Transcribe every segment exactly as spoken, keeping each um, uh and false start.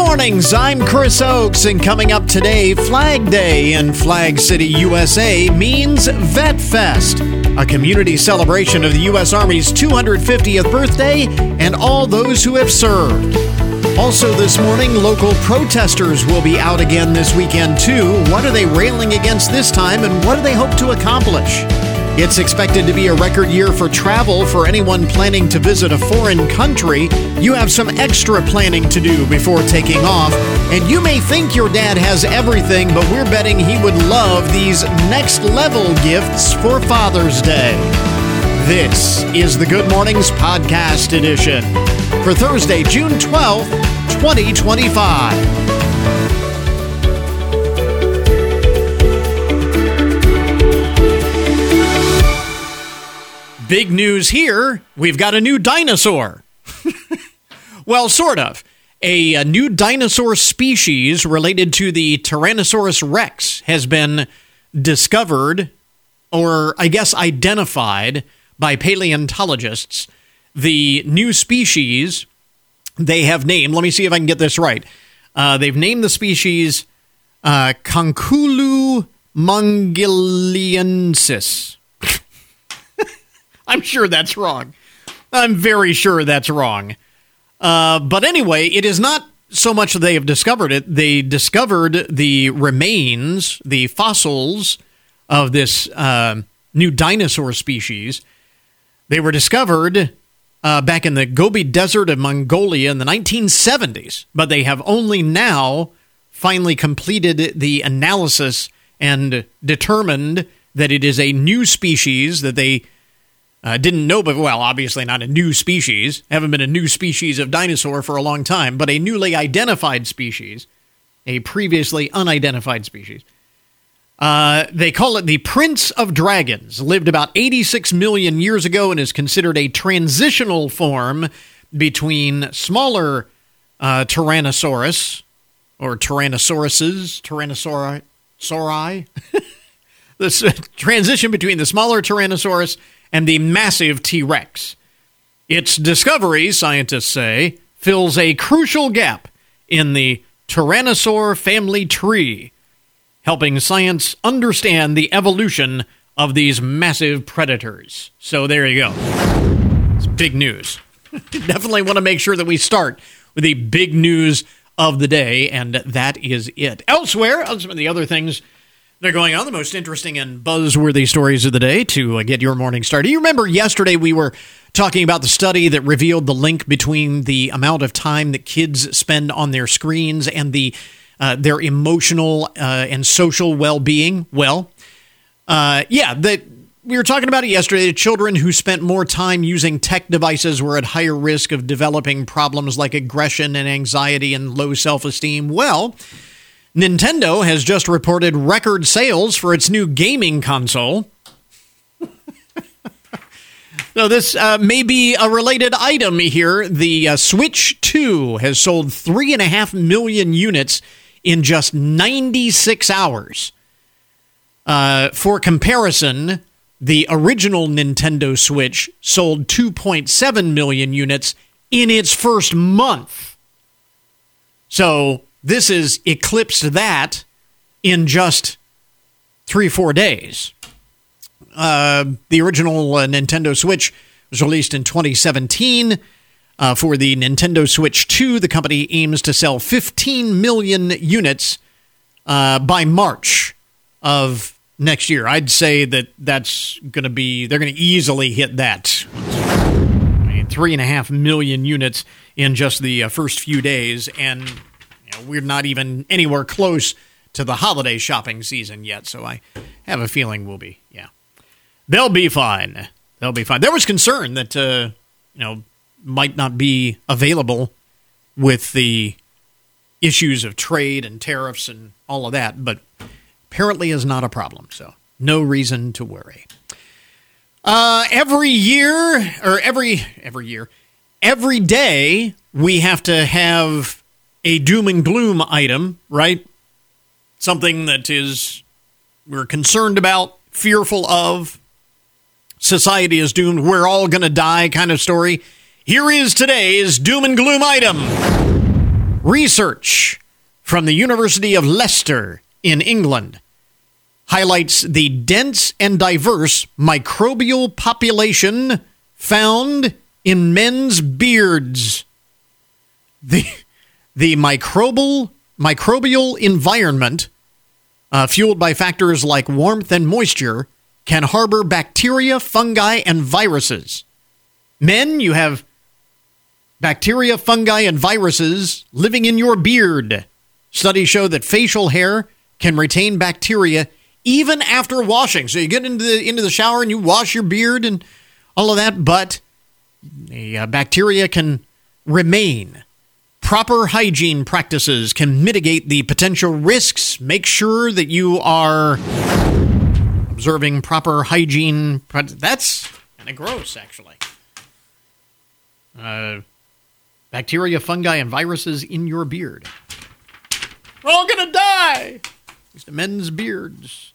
mornings, I'm Chris Oakes, and coming up today, Flag Day in Flag City, U S A means Vet Fest, a community celebration of the U S Army's two hundred fiftieth birthday and all those who have served. Also this morning, local protesters will be out again this weekend too. What are they railing against this time, and what do they hope to accomplish? It's expected to be a record year for travel for anyone planning to visit a foreign country. You have some extra planning to do before taking off, and you may think your dad has everything, but we're betting he would love these next level gifts for Father's Day. This is the Good Mornings Podcast Edition for Thursday, June twelfth, twenty twenty-five. Big news here. We've got a new dinosaur. Well, sort of. A, a new dinosaur species related to the Tyrannosaurus rex has been discovered, or I guess identified, by paleontologists. The new species they have named, let me see if I can get this right. Uh, they've named the species uh, Conculu mongoliensis. I'm sure that's wrong. I'm very sure that's wrong. Uh, but anyway, it is not so much that they have discovered it. They discovered the remains, the fossils of this uh, new dinosaur species. They were discovered uh, back in the Gobi Desert of Mongolia in the nineteen seventies. But they have only now finally completed the analysis and determined that it is a new species that they Uh, didn't know, but, well, obviously not a new species. Haven't been a new species of dinosaur for a long time, but a newly identified species, a previously unidentified species. Uh, they call it the Prince of Dragons. Lived about eighty-six million years ago and is considered a transitional form between smaller uh, Tyrannosaurus, or Tyrannosauruses, Tyrannosauri, Sauri. This uh, transition between the smaller Tyrannosaurus and the massive T-Rex. Its discovery, scientists say, fills a crucial gap in the Tyrannosaur family tree, helping science understand the evolution of these massive predators. So there you go. It's big news. Definitely want to make sure that we start with the big news of the day, and that is it. Elsewhere, some of the other things they're going on, the most interesting and buzzworthy stories of the day to uh, get your morning started. You remember yesterday we were talking about the study that revealed the link between the amount of time that kids spend on their screens and the uh, their emotional uh, and social well-being? Well, uh, yeah, that we were talking about it yesterday. The children who spent more time using tech devices were at higher risk of developing problems like aggression and anxiety and low self-esteem. Well, Nintendo has just reported record sales for its new gaming console. So this uh, may be a related item here. The uh, Switch two has sold three and a half million units in just ninety-six hours. Uh, for comparison, the original Nintendo Switch sold two point seven million units in its first month. So this has eclipsed that in just three, four days. Uh, the original uh, Nintendo Switch was released in twenty seventeen. Uh, for the Nintendo Switch two, the company aims to sell fifteen million units uh, by March of next year. I'd say that that's going to be, they're going to easily hit that. I mean, three and a half million units in just the uh, first few days, and we're not even anywhere close to the holiday shopping season yet, so I have a feeling we'll be, yeah. They'll be fine. They'll be fine. There was concern that, uh, you know, might not be available with the issues of trade and tariffs and all of that, but apparently is not a problem, so no reason to worry. Uh, every year, or every, every year, every day we have to have a doom and gloom item, right? Something that is we're concerned about, fearful of. Society is doomed. We're all going to die kind of story. Here is today's doom and gloom item. Research from the University of Leicester in England highlights the dense and diverse microbial population found in men's beards. The, the microbial, microbial environment, uh, fueled by factors like warmth and moisture, can harbor bacteria, fungi, and viruses. Men, you have bacteria, fungi, and viruses living in your beard. Studies show that facial hair can retain bacteria even after washing. So you get into the into the shower and you wash your beard and all of that, but the uh, bacteria can remain. Proper hygiene practices can mitigate the potential risks. Make sure that you are observing proper hygiene. That's kind of gross, actually. Uh, bacteria, fungi, and viruses in your beard. We're all going to die. At least men's beards.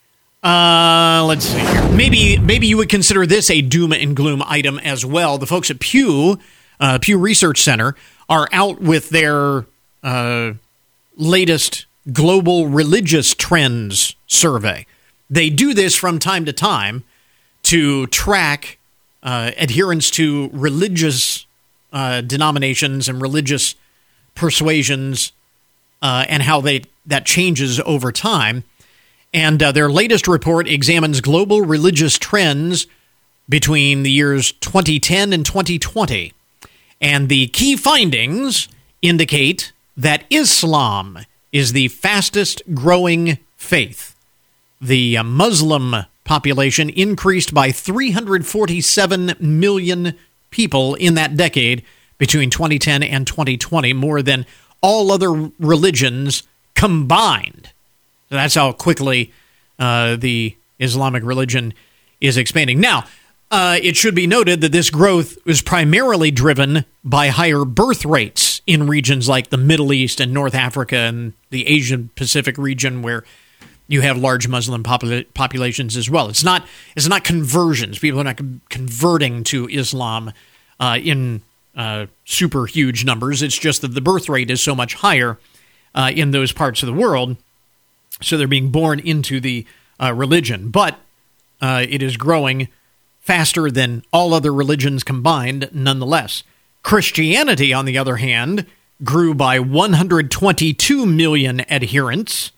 Uh, let's see here. Maybe, maybe you would consider this a doom and gloom item as well. The folks at Pew, uh, Pew Research Center, are out with their uh, latest global religious trends survey. They do this from time to time to track uh, adherence to religious uh, denominations and religious persuasions uh, and how they that changes over time. And uh, their latest report examines global religious trends between the years twenty ten and twenty twenty. And the key findings indicate that Islam is the fastest growing faith. The uh, Muslim population increased by three hundred forty-seven million people in that decade between twenty ten and twenty twenty, more than all other religions combined. So that's how quickly uh, the Islamic religion is expanding. Now, uh, it should be noted that this growth is primarily driven by higher birth rates in regions like the Middle East and North Africa and the Asian Pacific region, where you have large Muslim popula- populations as well. It's not it's not conversions. People are not con- converting to Islam uh, in uh, super huge numbers. It's just that the birth rate is so much higher uh, in those parts of the world. So they're being born into the uh, religion. But uh, it is growing faster than all other religions combined, nonetheless. Christianity, on the other hand, grew by one hundred twenty-two million adherents.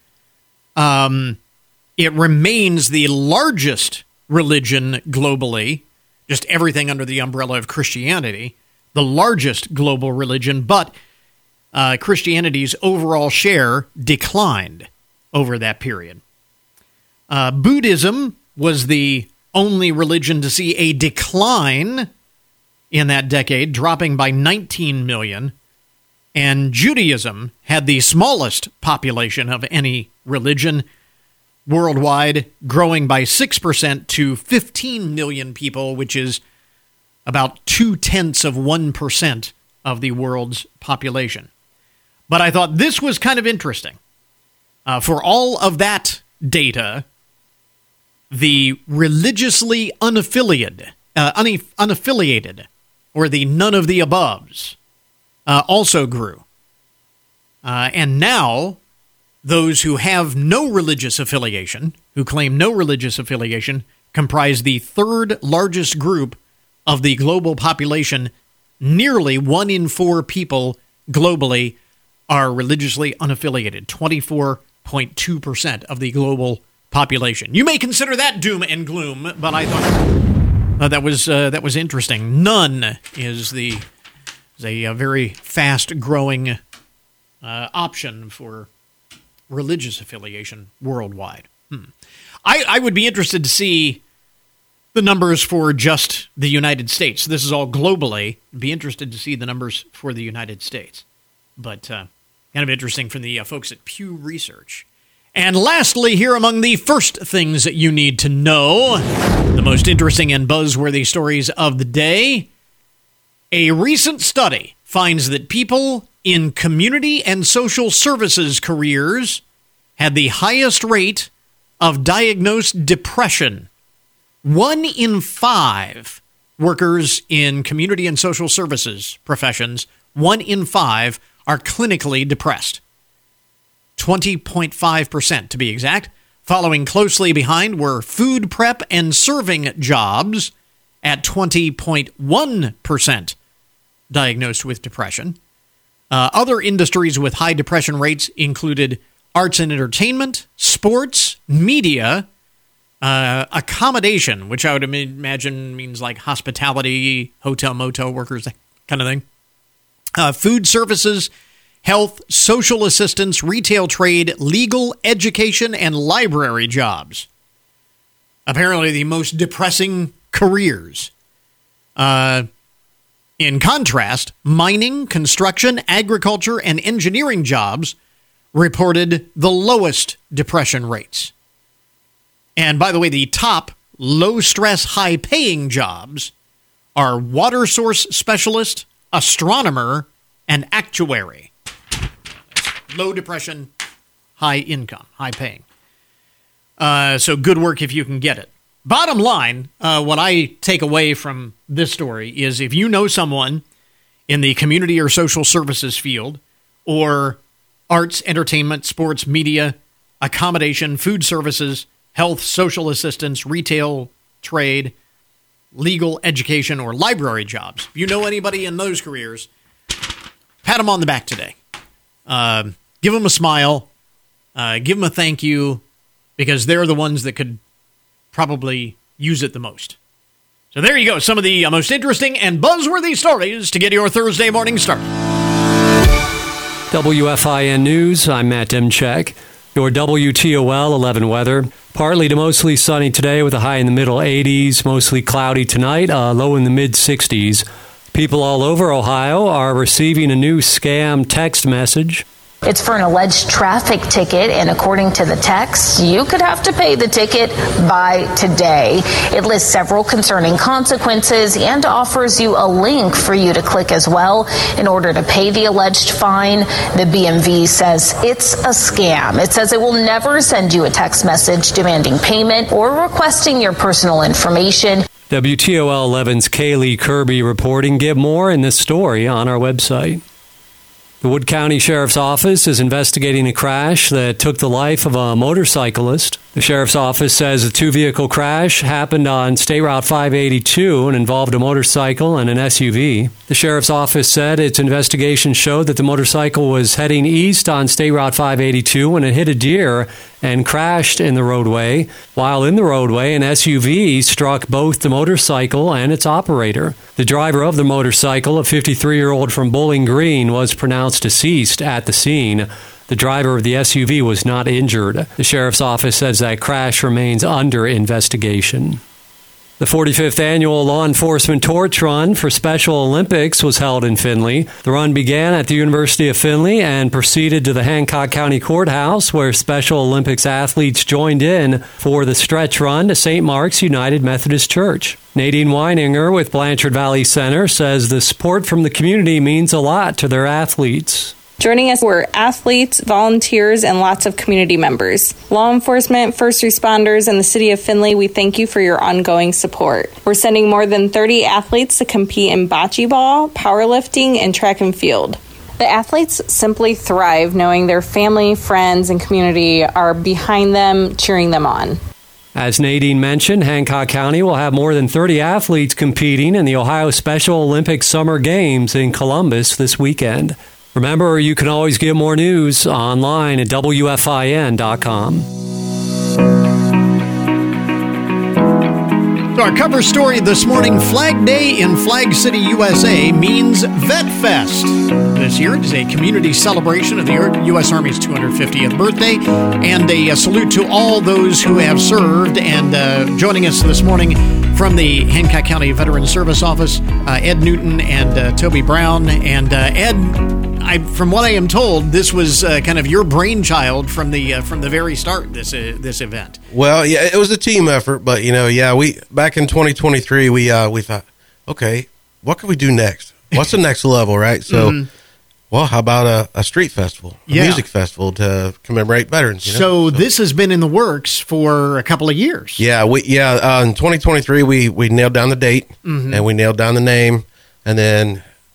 Um, it remains the largest religion globally, just everything under the umbrella of Christianity, the largest global religion, but uh, Christianity's overall share declined over that period. Uh, Buddhism was the only religion to see a decline in that decade, dropping by nineteen million, and Judaism had the smallest population of any religion worldwide, growing by six percent to fifteen million people, which is about two-tenths of one percent of the world's population. But I thought this was kind of interesting. Uh, for all of that data, the religiously unaffiliated, uh, un- unaffiliated, or the none of the aboves, uh, also grew. Uh, and now, those who have no religious affiliation, who claim no religious affiliation, comprise the third largest group of the global population. Nearly one in four people globally are religiously unaffiliated, twenty-four point two percent of the global population. You may consider that doom and gloom, but I thought uh, that was uh, that was interesting. None is the is a, a very fast-growing uh, option for religious affiliation worldwide. Hmm. I, I would be interested to see the numbers for just the United States. This is all globally. I'd be interested to see the numbers for the United States. But uh, kind of interesting from the uh, folks at Pew Research. And lastly, here among the first things that you need to know, the most interesting and buzzworthy stories of the day, a recent study finds that people in community and social services careers had the highest rate of diagnosed depression. One in five workers in community and social services professions one in five are clinically depressed. twenty point five percent to be exact. Following closely behind were food prep and serving jobs at twenty point one percent diagnosed with depression. Uh, other industries with high depression rates included arts and entertainment, sports, media, uh, accommodation, which I would imagine means like hospitality, hotel, motel workers, that kind of thing. Uh, food services, health, social assistance, retail trade, legal, education, and library jobs. Apparently the most depressing careers. Uh, in contrast, mining, construction, agriculture, and engineering jobs reported the lowest depression rates. And by the way, the top low-stress, high-paying jobs are water source specialist, astronomer, and actuary. Low depression, high income, high paying. Uh, so good work if you can get it. Bottom line, uh, what I take away from this story is if you know someone in the community or social services field, or arts, entertainment, sports, media, accommodation, food services, health, social assistance, retail, trade, legal, education, or library jobs, if you know anybody in those careers, pat them on the back today. Uh, give them a smile. Uh, give them a thank you, because they're the ones that could probably use it the most. So there you go. Some of the uh, most interesting and buzzworthy stories to get your Thursday morning started. W F I N News, I'm Matt Demchek. Your W T O L eleven weather. Partly to mostly sunny today with a high in the middle eighties. Mostly cloudy tonight, uh, low in the mid sixties. People all over Ohio are receiving a new scam text message. It's for an alleged traffic ticket, and according to the text, you could have to pay the ticket by today. It lists several concerning consequences and offers you a link for you to click as well in order to pay the alleged fine. The B M V says it's a scam. It says it will never send you a text message demanding payment or requesting your personal information. W T O L eleven's Kaylee Kirby reporting. Get more in this story on our website. The Wood County Sheriff's Office is investigating a crash that took the life of a motorcyclist. The Sheriff's Office says a two-vehicle crash happened on State Route five eighty-two and involved a motorcycle and an S U V. The Sheriff's Office said its investigation showed that the motorcycle was heading east on State Route five eighty-two when it hit a deer and crashed in the roadway. While in the roadway, an S U V struck both the motorcycle and its operator. The driver of the motorcycle, a fifty-three-year-old from Bowling Green, was pronounced deceased at the scene. The driver of the S U V was not injured. The Sheriff's Office says that crash remains under investigation. The forty-fifth Annual Law Enforcement Torch Run for Special Olympics was held in Findlay. The run began at the University of Findlay and proceeded to the Hancock County Courthouse, where Special Olympics athletes joined in for the stretch run to Saint Mark's United Methodist Church. Nadine Weininger with Blanchard Valley Center says the support from the community means a lot to their athletes. Joining us were athletes, volunteers, and lots of community members. Law enforcement, first responders, and the city of Findlay, we thank you for your ongoing support. We're sending more than thirty athletes to compete in bocce ball, powerlifting, and track and field. The athletes simply thrive knowing their family, friends, and community are behind them, cheering them on. As Nadine mentioned, Hancock County will have more than thirty athletes competing in the Ohio Special Olympics Summer Games in Columbus this weekend. Remember, you can always get more news online at W F I N dot com. So our cover story this morning, Flag Day in Flag City, U S A means Vet Fest. This year it is a community celebration of the U S Army's two hundred fiftieth birthday, and a, a salute to all those who have served. And uh, joining us this morning from the Hancock County Veterans Service Office, uh, Ed Newton and uh, Toby Brown. And uh, Ed, I, from what I am told, this was uh, kind of your brainchild from the uh, from the very start. This uh, this event. Well, yeah, it was a team effort, but you know, yeah, we back in twenty twenty-three, we uh, we thought, okay, what can we do next? What's the next level, right? So, mm-hmm. well, how about a, a street festival, a yeah. music festival to commemorate veterans? You know? so, so this has been in the works for a couple of years. Yeah, we yeah uh, in twenty twenty-three we we nailed down the date, mm-hmm. and we nailed down the name, and then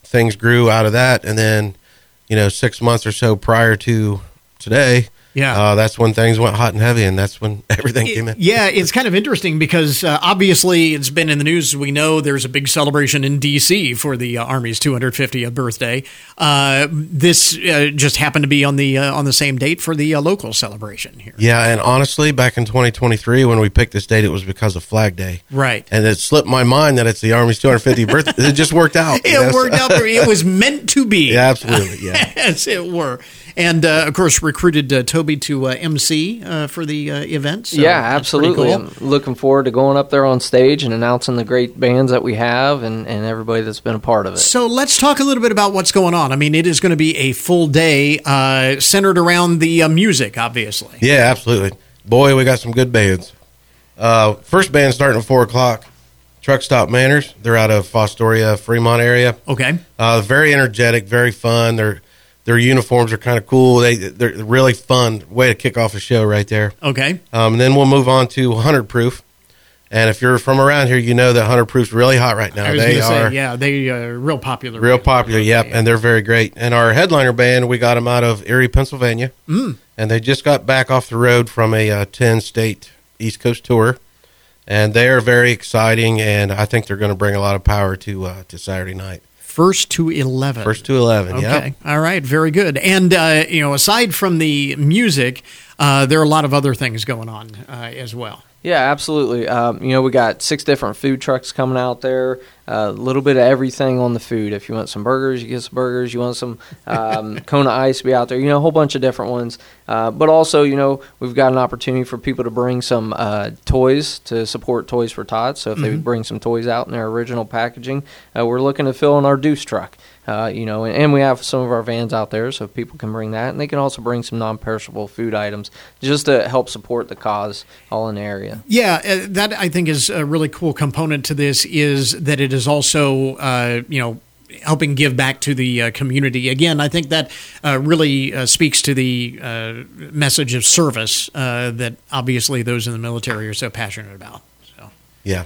things grew out of that. And then, you know, six months or so prior to today, Yeah. Uh, that's when things went hot and heavy, and that's when everything came in. Yeah, it's kind of interesting because uh, obviously it's been in the news. We know there's a big celebration in D C for the uh, Army's two hundred fiftieth birthday. Uh, this uh, just happened to be on the uh, on the same date for the uh, local celebration here. Yeah, and honestly, back in twenty twenty-three, when we picked this date, it was because of Flag Day. Right. And it slipped my mind that it's the Army's two hundred fiftieth birthday. It just worked out. It you know? worked out. For, it was meant to be. Yeah, absolutely. Yeah. As it were. And, uh, of course, recruited uh, Toby to uh, M C uh, for the uh, event. So yeah, that's absolutely. pretty cool. I'm looking forward to going up there on stage and announcing the great bands that we have and, and everybody that's been a part of it. So let's talk a little bit about what's going on. I mean, it is going to be a full day uh, centered around the uh, music, obviously. Yeah, absolutely. Boy, we got some good bands. Uh, first band starting at four o'clock, Truck Stop Manners. They're out of Fostoria, Fremont area. Okay. Uh, very energetic, very fun. They're Their uniforms are kind of cool. They, they're really fun way to kick off a show right there. Okay. Um, and then we'll move on to one hundred Proof. And if you're from around here, you know that one hundred Proof's really hot right now. I was They going to are say, yeah, they are uh, real popular. real right popular, now. yep, Yeah. and they're very great. And our headliner band, we got them out of Erie, Pennsylvania. Mm. And they just got back off the road from a uh, ten-state East Coast tour. And they are very exciting, and I think they're going to bring a lot of power to uh, to Saturday night. First to eleven. First to eleven, yeah. Okay. All right. Very good. And, uh, you know, aside from the music, uh, there are a lot of other things going on uh, as well. Yeah, absolutely. Um, you know, we got six different food trucks coming out there. A uh, little bit of everything on the food. If you want some burgers, you get some burgers. You want some um, Kona Ice, be out there. You know, a whole bunch of different ones. Uh, but also, you know, we've got an opportunity for people to bring some uh, toys to support Toys for Tots. So if mm-hmm. they bring some toys out in their original packaging, uh, we're looking to fill in our Deuce truck. Uh, you know, and, and we have some of our vans out there, so people can bring that, and they can also bring some non-perishable food items just to help support the cause all in the area. Yeah, uh, that I think is a really cool component to this is that it is also, uh, you know, helping give back to the uh, community. Again, I think that uh, really uh, speaks to the uh, message of service uh, that obviously those in the military are so passionate about. So, yeah,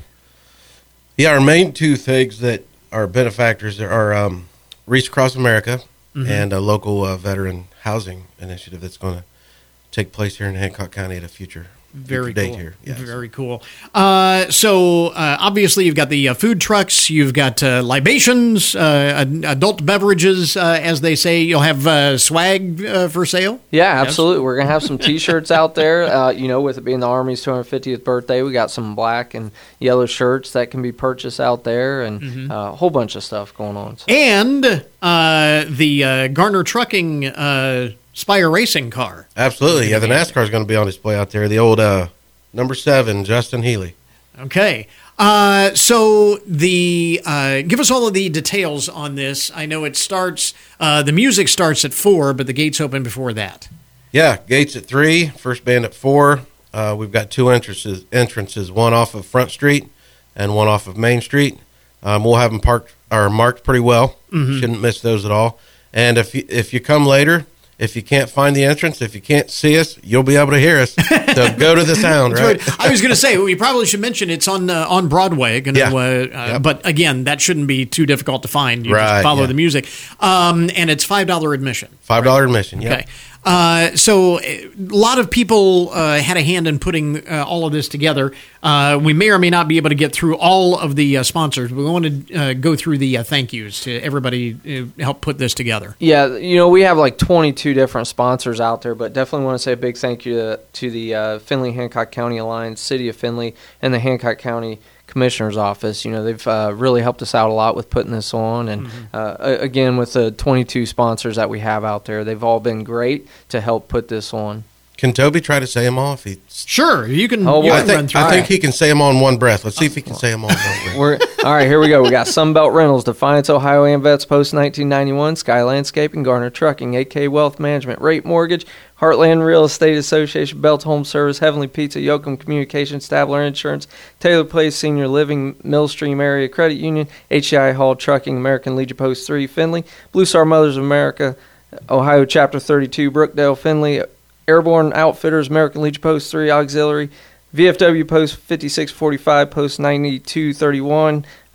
yeah. Our main two things that are benefactors are. Um, Reach Across America mm-hmm. and a local uh, veteran housing initiative that's going to take place here in Hancock County at a future, Very future cool. date here. Yes. Very cool. Uh, so uh, obviously you've got the uh, food trucks, you've got uh, libations, uh, adult beverages, uh, as they say. You'll have uh, swag uh, for sale? Yeah, absolutely. Yes. We're going to have some T-shirts out there. Uh, you know, with it being the Army's two hundred fiftieth birthday, we got some black and yellow shirts that can be purchased out there and mm-hmm. uh, a whole bunch of stuff going on. So. And uh, the uh, Garner Trucking uh Spire Racing car. Absolutely. Yeah, the NASCAR is going to be on display out there. The old uh, number seven, Justin Healy. Okay. Uh, so the uh, give us all of the details on this. I know it starts, uh, the music starts at four, but the gates open before that. Yeah, gates at three, first band at four. Uh, we've got two entrances, entrances, one off of Front Street and one off of Main Street. Um, we'll have them parked or marked pretty well. Mm-hmm. Shouldn't miss those at all. And if you, if you come later, if you can't find the entrance, if you can't see us, you'll be able to hear us. So go to the sound, right? I was going to say, we probably should mention it's on uh, on Broadway. Gonna, yeah. uh, uh, yep. But again, that shouldn't be too difficult to find. You right, just follow yeah. the music. Um, and it's five dollars admission. five dollars right? admission, yeah. Okay. Uh, so a lot of people uh, had a hand in putting uh, all of this together. Uh, we may or may not be able to get through all of the uh, sponsors. We want to uh, go through the uh, thank yous to everybody who helped put this together. Yeah, you know, we have like twenty-two different sponsors out there, but definitely want to say a big thank you to, to the uh, Findlay-Hancock County Alliance, City of Findlay, and the Hancock County Commissioner's Office. You know, they've uh, really helped us out a lot with putting this on, and mm-hmm. uh, again with the twenty-two sponsors that we have out there, they've all been great to help put this on. Can Toby try to say them all? If he sure, you can. Oh, you I can think, run through. I All think right. he can say them all in one breath. Let's see if he can say them all in one breath. We're, all right, here we go. We got Sunbelt Rentals, Defiance, Ohio, AmVets, Post nineteen ninety-one, Sky Landscaping, Garner Trucking, A K Wealth Management, Rate Mortgage, Heartland Real Estate Association, Belt Home Service, Heavenly Pizza, Yoakum Communications, Stabler Insurance, Taylor Place Senior Living, Millstream Area Credit Union, H E I Hall Trucking, American Legion Post three, Findlay, Blue Star Mothers of America, Ohio Chapter thirty-two, Brookdale, Findlay, Airborne Outfitters, American Legion Post three, Auxiliary, V F W Post fifty-six forty-five, Post ninety-two thirty-one,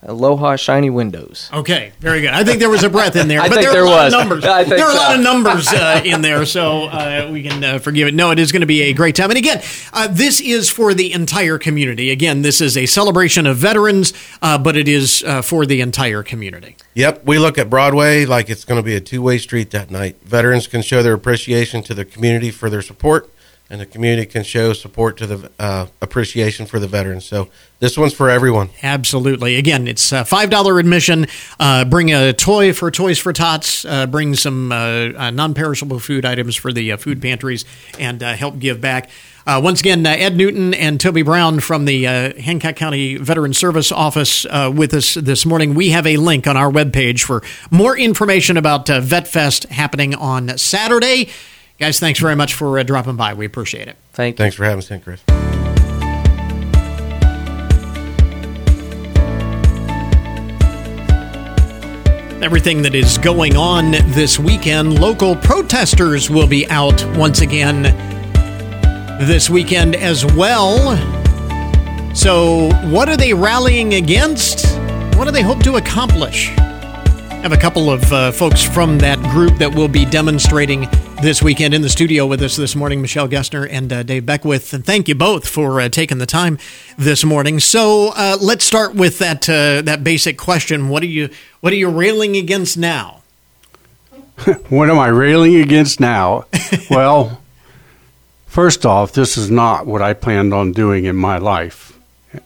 Aloha shiny windows. Okay, very good. I think there was a breath in there, I but think there, there are a lot was. of numbers. I think there are a so. lot of numbers uh, in there, so uh, we can uh, forgive it. No, it is going to be a great time. And again, uh, this is for the entire community. Again, this is a celebration of veterans, uh, but it is uh, for the entire community. Yep, we look at Broadway like it's going to be a two-way street that night. Veterans can show their appreciation to the community for their support, and the community can show support to the uh, appreciation for the veterans. So this one's for everyone. Absolutely. Again, it's uh, five dollars admission. Uh, bring a toy for Toys for Tots. Uh, bring some uh, uh, non-perishable food items for the uh, food pantries and uh, help give back. Uh, once again, uh, Ed Newton and Toby Brown from the uh, Hancock County Veteran Service Office uh, with us this morning. We have a link on our webpage for more information about uh, VetFest happening on Saturday. Guys, thanks very much for uh, dropping by. We appreciate it. Thank you. Thanks for having us in, Chris. Everything that is going on this weekend, local protesters will be out once again this weekend as well. So what are they rallying against? What do they hope to accomplish? I have a couple of uh, folks from that group that will be demonstrating this weekend in the studio with us this morning, Michelle Gessner and uh, Dave Beckwith. And thank you both for uh, taking the time this morning. So uh, let's start with that uh, that basic question. What are you what are you railing against now? What am I railing against now? Well, first off, this is not what I planned on doing in my life.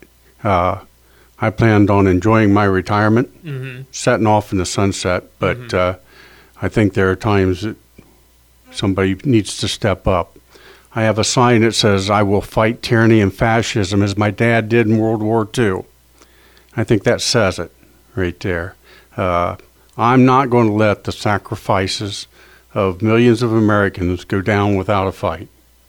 Uh, I planned on enjoying my retirement, mm-hmm. setting off in the sunset, but mm-hmm. uh, I think there are times that somebody needs to step up. I have a sign that says, "I will fight tyranny and fascism as my dad did in World War Two. I think that says it right there. Uh, I'm not going to let the sacrifices of millions of Americans go down without a fight.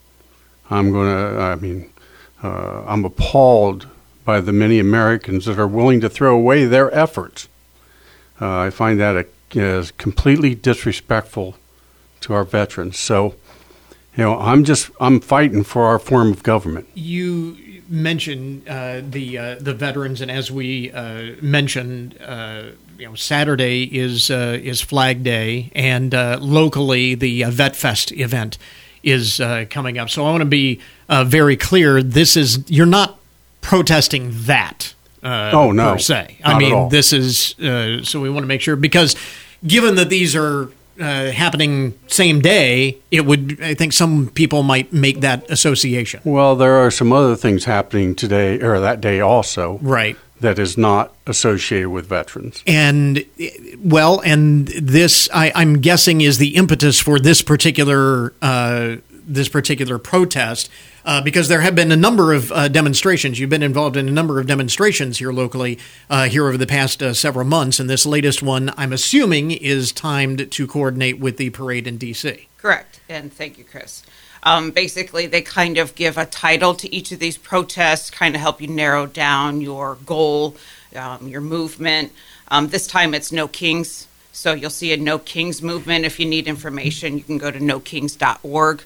I'm going to, I mean, uh, I'm appalled by the many Americans that are willing to throw away their efforts. Uh, I find that a, is completely disrespectful to our veterans. So, you know, I'm just, I'm fighting for our form of government." You mentioned uh, the uh, the veterans, and as we uh, mentioned, uh, you know, Saturday is uh, is Flag Day, and uh, locally the uh, VetFest event is uh, coming up. So I want to be uh, very clear. This is, you're not protesting that. Uh, oh no, per se. Not I mean, at all. this is uh, so we want to make sure, because given that these are uh, happening same day, it would, I think some people might make that association. Well, there are some other things happening today or that day also, Right. that is not associated with veterans. And, well, and this, I, I'm guessing, is the impetus for this particular uh, this particular protest, uh, because there have been a number of uh, demonstrations. You've been involved in a number of demonstrations here locally uh, here over the past uh, several months, and this latest one, I'm assuming, is timed to coordinate with the parade in D C Correct, and thank you, Chris. Um, basically, they kind of give a title to each of these protests, kind of help you narrow down your goal, um, your movement. Um, this time it's No Kings, so you'll see a No Kings movement. If you need information, you can go to no kings dot org.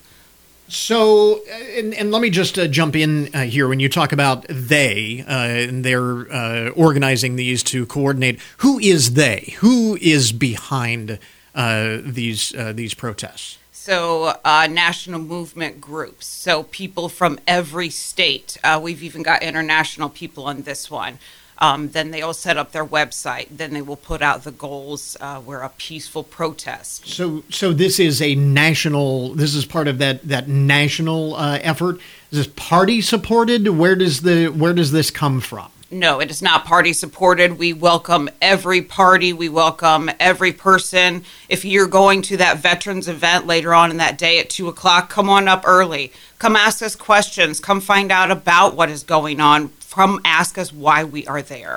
So, and, and let me just uh, jump in uh, here. When you talk about they, uh, and they're uh, organizing these to coordinate, who is they? Who is behind uh, these uh, these protests? So uh, national movement groups, so people from every state. Uh, we've even got international people on this one. Um, then they all set up their website. Then they will put out the goals. Uh, we're a peaceful protest. So, so this is a national. This is part of that that national uh, effort. Is this party supported? Where does the where does this come from? No, it is not party supported. We welcome every party. We welcome every person. If you're going to that veterans event later on in that day at two o'clock, come on up early. Come ask us questions. Come find out about what is going on. Come ask us why we are there.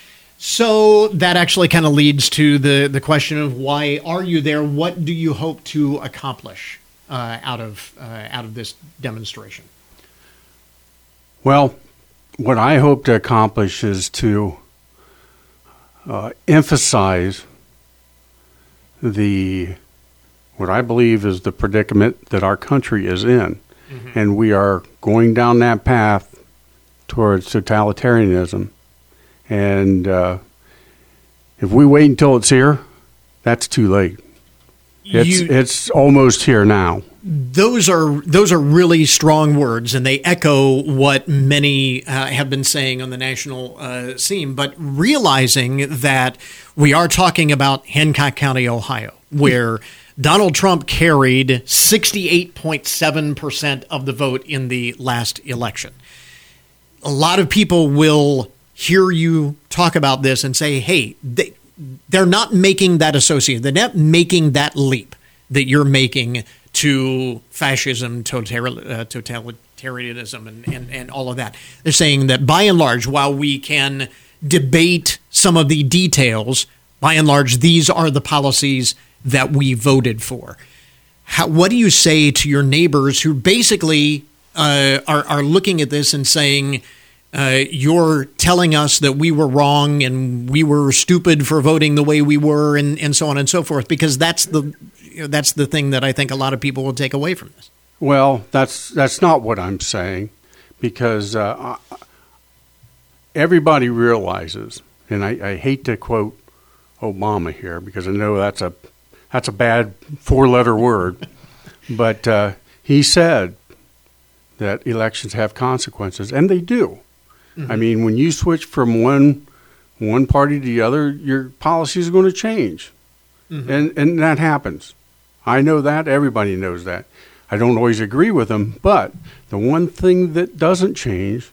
So that actually kind of leads to the, the question of why are you there? What do you hope to accomplish uh, out of uh, out of this demonstration? Well, what I hope to accomplish is to uh, emphasize the what I believe is the predicament that our country is in, mm-hmm. and we are going down that path towards totalitarianism, and uh, If we wait until it's here, that's too late. It's You- it's almost here now. Those are those are really strong words, and they echo what many uh, have been saying on the national uh, scene. But realizing that we are talking about Hancock County, Ohio, where Donald Trump carried sixty-eight point seven percent of the vote in the last election. A lot of people will hear you talk about this and say, hey, they, they're not making that association. They're not making that leap that you're making to fascism, totalitarian- uh, totalitarianism, and, and, and all of that. They're saying that by and large, while we can debate some of the details, by and large, these are the policies that we voted for. How, what do you say to your neighbors who basically uh, are, are looking at this and saying, uh, you're telling us that we were wrong and we were stupid for voting the way we were, and, and so on and so forth? Because that's the you know, that's the thing that I think a lot of people will take away from this. Well, that's that's not what I'm saying, because uh, everybody realizes, and I, I hate to quote Obama here because I know that's a that's a bad four-letter word, but uh, he said that elections have consequences, and they do. Mm-hmm. I mean, when you switch from one one party to the other, your policy is going to change, mm-hmm. and and that happens. I know that. Everybody knows that. I don't always agree with them, but the one thing that doesn't change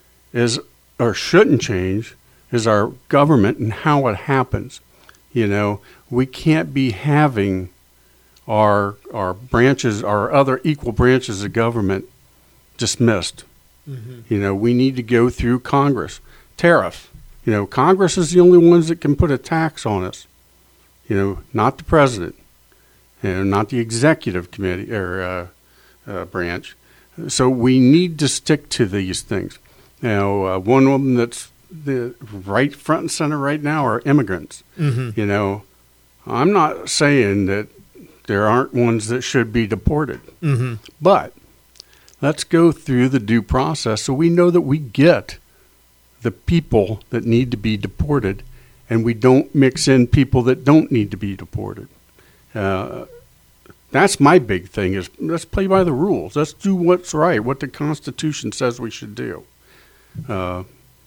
is, or shouldn't change, is our government and how it happens. You know, we can't be having our our branches, our other equal branches of government dismissed. Mm-hmm. You know, we need to go through Congress. Tariffs. You know, Congress is the only ones that can put a tax on us. You know, not the president. You know, not the executive committee or uh, uh, branch. So we need to stick to these things. Now, uh, one of them that's the right front and center right now are immigrants. Mm-hmm. You know, I'm not saying that there aren't ones that should be deported, mm-hmm. but let's go through the due process so we know that we get the people that need to be deported, and we don't mix in people that don't need to be deported. Uh, that's my big thing is let's play by the rules. Let's do what's right, what the Constitution says we should do. Uh,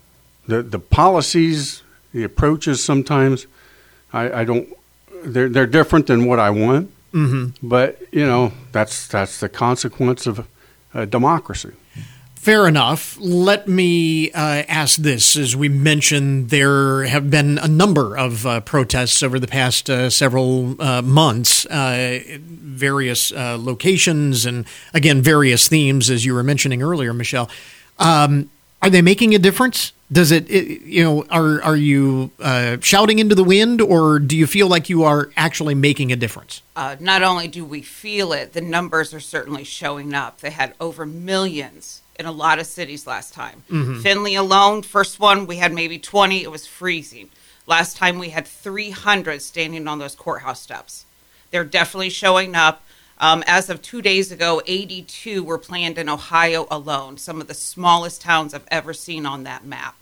the the policies, the approaches sometimes, I, I don't, they're, they're different than what I want. Mm-hmm. But, you know, that's, that's the consequence of uh, democracy. Fair enough. Let me uh, ask this. As we mentioned, there have been a number of uh, protests over the past uh, several uh, months, uh, various uh, locations, and again, various themes, as you were mentioning earlier, Michelle. Um, are they making a difference? Does it, it you know, are, are you uh, shouting into the wind, or do you feel like you are actually making a difference? Uh, not only do we feel it, the numbers are certainly showing up. They had over millions in a lot of cities last time. Mm-hmm. Findlay alone, first one, we had maybe twenty. It was freezing. Last time we had three hundred standing on those courthouse steps. They're definitely showing up. Um, as of two days ago, eighty-two were planned in Ohio alone, some of the smallest towns I've ever seen on that map.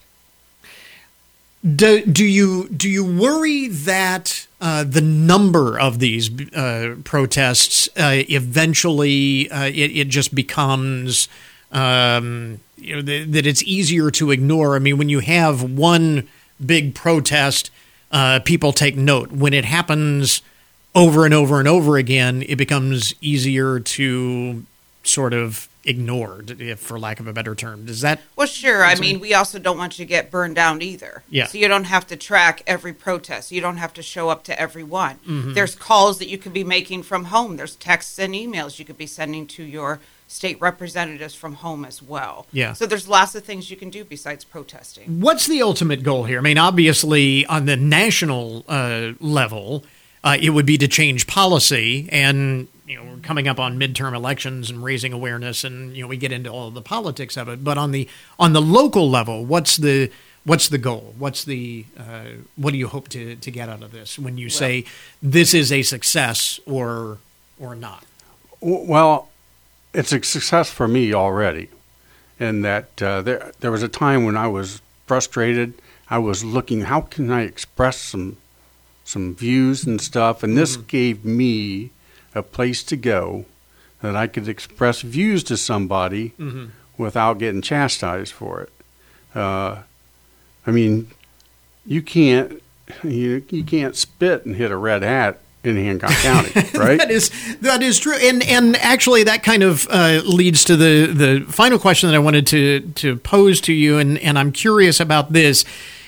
Do, do you do you worry that uh, the number of these uh, protests uh, eventually uh, it, it just becomes um, you know th- that it's easier to ignore? I mean, when you have one big protest, uh, people take note. When it happens over and over and over again, it becomes easier to sort of ignored, if for lack of a better term. Does that? Well, sure. I mean, we also don't want you to get burned down either. Yeah. So you don't have to track every protest. You don't have to show up to every one. Mm-hmm. There's calls that you could be making from home. There's texts and emails you could be sending to your state representatives from home as well. Yeah. So there's lots of things you can do besides protesting. What's the ultimate goal here? I mean, obviously, on the national uh, level, uh, it would be to change policy, and you know, we're coming up on midterm elections and raising awareness, and you know, we get into all of the politics of it. But on the on the local level, what's the what's the goal? What's the uh, what do you hope to, to get out of this when you well, say this is a success or or not? Well, it's a success for me already, in that uh, there there was a time when I was frustrated. I was looking, how can I express some some views and stuff? And this mm-hmm. gave me a place to go that I could express views to somebody mm-hmm. without getting chastised for it. Uh, I mean, you can't you you can't spit and hit a red hat in Hancock County, right? that is that is true, and and actually that kind of uh, leads to the the final question that I wanted to to pose to you, and and I'm curious about this.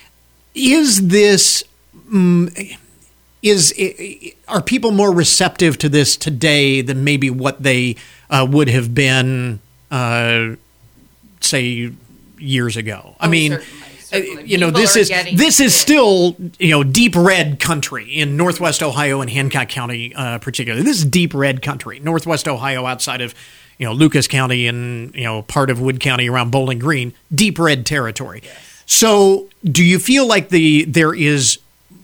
Is this um, is are people more receptive to this today than maybe what they uh, would have been, uh, say, years ago? I oh, mean. Certainly. Certainly. You know, People this is this is it. still, you know, deep red country in Northwest Ohio and Hancock County, uh, particularly. This is deep red country, Northwest Ohio, outside of, you know, Lucas County and, you know, part of Wood County around Bowling Green, deep red territory. Yes. So, do you feel like the there is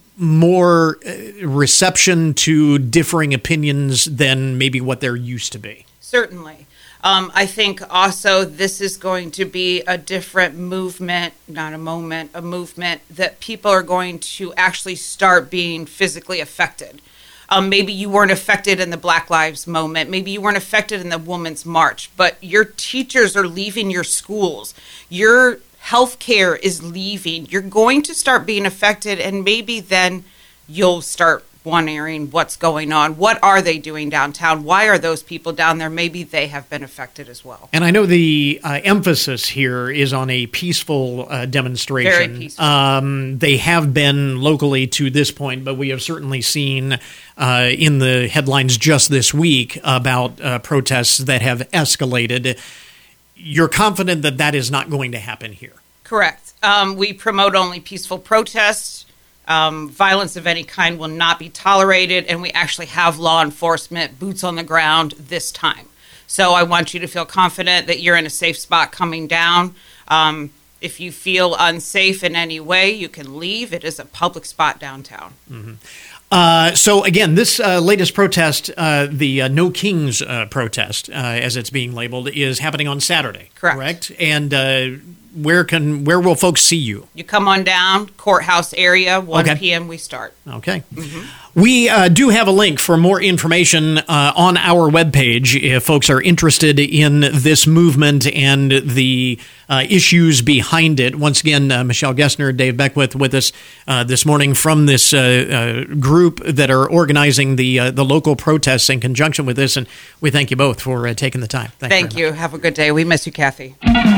more uh, reception to differing opinions than maybe what there used to be? Certainly. Um, I think also this is going to be a different movement, not a moment, a movement that people are going to actually start being physically affected. Um, maybe you weren't affected in the Black Lives Moment. Maybe you weren't affected in the Women's March, but your teachers are leaving your schools. Your healthcare is leaving. You're going to start being affected, and maybe then you'll start wondering what's going on. What are they doing downtown? Why are those people down there? Maybe they have been affected as well. And I know the uh, emphasis here is on a peaceful uh, demonstration. Very peaceful. Um, they have been locally to this point, but we have certainly seen uh, in the headlines just this week about uh, protests that have escalated. You're confident that that is not going to happen here? Correct. Um, we promote only peaceful protests. Um, violence of any kind will not be tolerated, and we actually have law enforcement boots on the ground this time. So I want you to feel confident that you're in a safe spot coming down. Um, if you feel unsafe in any way, you can leave. It is a public spot downtown. Mm-hmm. Uh, so again, this uh, latest protest, uh, the uh, No Kings uh, protest, uh, as it's being labeled, is happening on Saturday. Correct. Correct? And uh, where can where will folks see you? You come on down, courthouse area, one Okay. p.m. we start. Okay. Mm-hmm. We uh, do have a link for more information uh, on our webpage if folks are interested in this movement and the uh, issues behind it. Once again, uh, Michelle Gessner, Dave Beckwith with us uh, this morning from this uh, uh, group that are organizing the uh, the local protests in conjunction with this. And we thank you both for uh, taking the time. Thank, Thank you. Have a good day. We miss you, Kathy.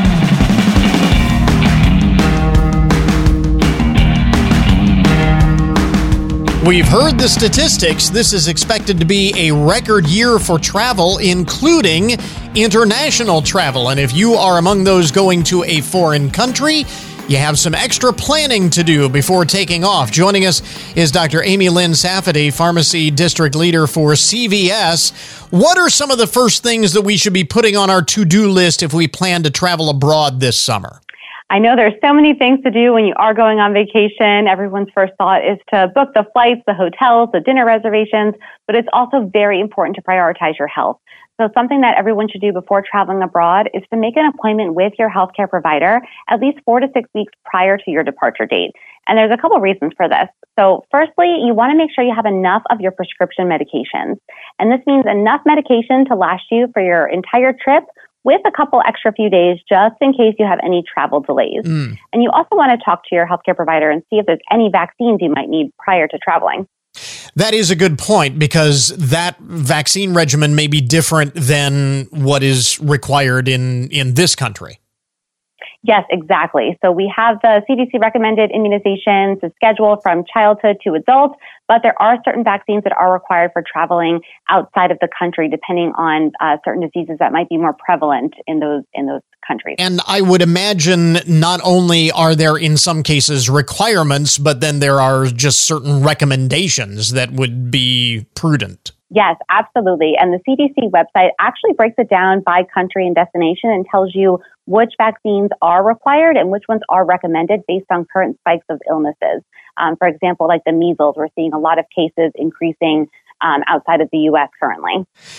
We've heard the statistics. This is expected to be a record year for travel, including international travel. And if you are among those going to a foreign country, you have some extra planning to do before taking off. Joining us is Doctor Amy Lynn Safety, Pharmacy District Leader for C V S. What are some of the first things that we should be putting on our to-do list if we plan to travel abroad this summer? I know there's so many things to do when you are going on vacation. Everyone's first thought is to book the flights, the hotels, the dinner reservations, but it's also very important to prioritize your health. So something that everyone should do before traveling abroad is to make an appointment with your healthcare provider at least four to six weeks prior to your departure date. And there's a couple reasons for this. So firstly, you want to make sure you have enough of your prescription medications. And this means enough medication to last you for your entire trip, with a couple extra few days just in case you have any travel delays. Mm. And you also want to talk to your healthcare provider and see if there's any vaccines you might need prior to traveling. That is a good point, because that vaccine regimen may be different than what is required in, in this country. Yes, exactly. So we have the C D C recommended immunizations to schedule from childhood to adult, but there are certain vaccines that are required for traveling outside of the country, depending on uh, certain diseases that might be more prevalent in those in those countries. And I would imagine not only are there in some cases requirements, but then there are just certain recommendations that would be prudent. Yes, absolutely. And the C D C website actually breaks it down by country and destination and tells you which vaccines are required and which ones are recommended based on current spikes of illnesses. Um, for example, like the measles, we're seeing a lot of cases increasing um, outside of the U S currently.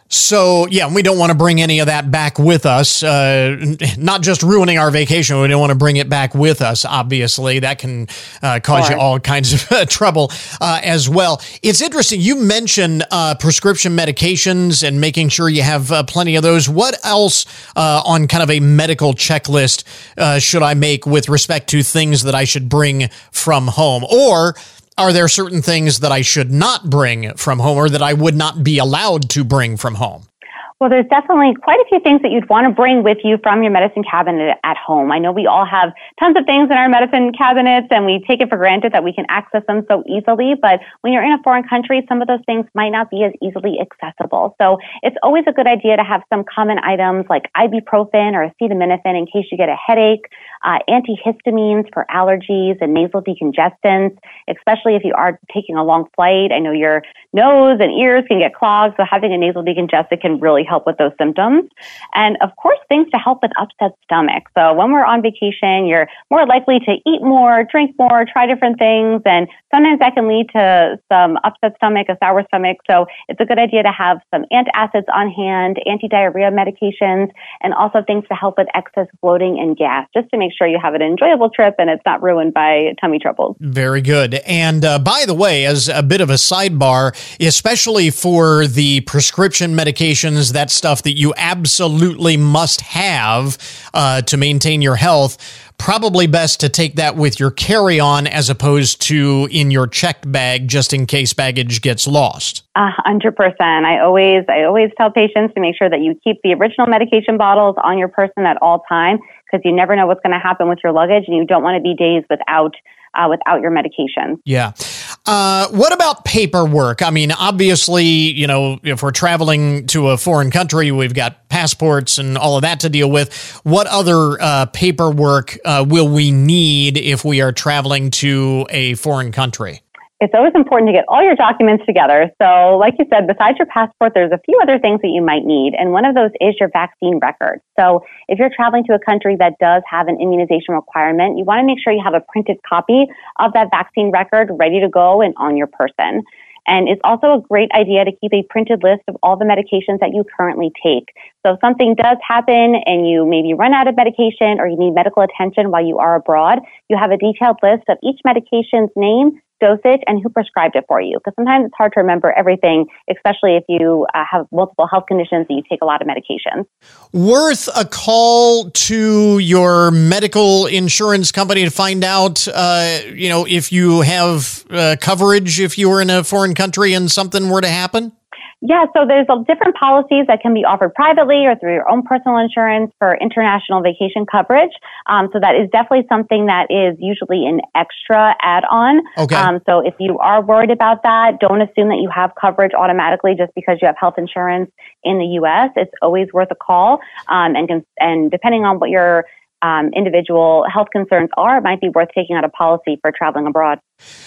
So, yeah, we don't want to bring any of that back with us. Uh, not just ruining our vacation. We don't want to bring it back with us, obviously. That can uh, cause Sure. you all kinds of uh, trouble uh, as well. It's interesting. You mentioned uh, prescription medications and making sure you have uh, plenty of those. What else uh, on kind of a medical checklist uh, should I make with respect to things that I should bring from home? Or are there certain things that I should not bring from home or that I would not be allowed to bring from home? Well, there's definitely quite a few things that you'd want to bring with you from your medicine cabinet at home. I know we all have tons of things in our medicine cabinets and we take it for granted that we can access them so easily, but when you're in a foreign country, some of those things might not be as easily accessible. So it's always a good idea to have some common items like ibuprofen or acetaminophen in case you get a headache, uh, antihistamines for allergies and nasal decongestants, especially if you are taking a long flight. I know your nose and ears can get clogged, so having a nasal decongestant can really help with those symptoms. And of course, things to help with upset stomach. So when we're on vacation, you're more likely to eat more, drink more, try different things. And sometimes that can lead to some upset stomach, a sour stomach. So it's a good idea to have some antacids on hand, anti-diarrhea medications, and also things to help with excess bloating and gas, just to make sure you have an enjoyable trip and it's not ruined by tummy troubles. Very good. And uh, by the way, as a bit of a sidebar, especially for the prescription medications, that stuff that you absolutely must have uh, to maintain your health, probably best to take that with your carry-on as opposed to in your checked bag just in case baggage gets lost. A hundred percent. I always, I always tell patients to make sure that you keep the original medication bottles on your person at all time, because you never know what's going to happen with your luggage, and you don't want to be days without uh, without your medication. Yeah. Uh, what about paperwork? I mean, obviously, you know, if we're traveling to a foreign country, we've got passports and all of that to deal with. What other uh, paperwork uh, will we need if we are traveling to a foreign country? It's always important to get all your documents together. So like you said, besides your passport, there's a few other things that you might need. And one of those is your vaccine record. So if you're traveling to a country that does have an immunization requirement, you want to make sure you have a printed copy of that vaccine record ready to go and on your person. And it's also a great idea to keep a printed list of all the medications that you currently take. So if something does happen and you maybe run out of medication or you need medical attention while you are abroad, you have a detailed list of each medication's name, dosage, and who prescribed it for you. Because sometimes it's hard to remember everything, especially if you uh, have multiple health conditions and you take a lot of medications. Worth a call to your medical insurance company to find out, uh, you know, if you have uh, coverage if you were in a foreign country and something were to happen? Yeah, so there's a different policies that can be offered privately or through your own personal insurance for international vacation coverage. Um, so that is definitely something that is usually an extra add-on. Okay. Um, so if you are worried about that, don't assume that you have coverage automatically just because you have health insurance in the U S. It's always worth a call. Um, and and depending on what your um, individual health concerns are, it might be worth taking out a policy for traveling abroad.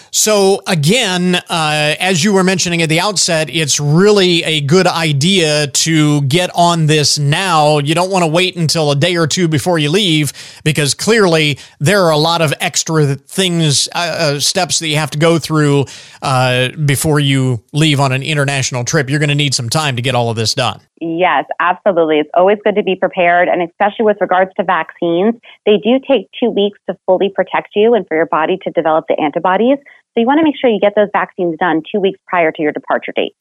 So again, uh, as you were mentioning at the outset, it's really a good idea to get on this now. You don't want to wait until a day or two before you leave, because clearly there are a lot of extra things, uh, uh, steps that you have to go through uh, before you leave on an international trip. You're going to need some time to get all of this done. Yes, absolutely. It's always good to be prepared, and especially with regards to vaccines, they do take two weeks to fully protect you and for your body to develop the antibodies. So you want to make sure you get those vaccines done two weeks prior to your departure date.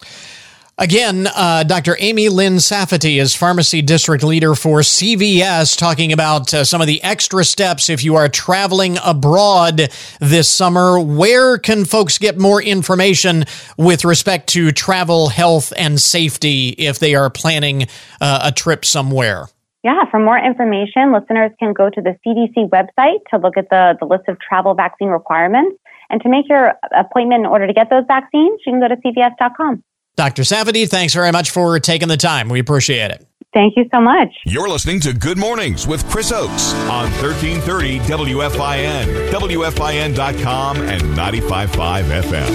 Again, uh, Doctor Amy Lynn Safety is Pharmacy District Leader for C V S, talking about uh, some of the extra steps if you are traveling abroad this summer. Where can folks get more information with respect to travel, health, and safety if they are planning uh, a trip somewhere? Yeah, for more information, listeners can go to the C D C website to look at the, the list of travel vaccine requirements. And to make your appointment in order to get those vaccines, you can go to C V S dot com. Doctor Safety, thanks very much for taking the time. We appreciate it. Thank you so much. You're listening to Good Mornings with Chris Oakes on thirteen thirty W F I N, W F I N dot com, and ninety-five point five F M.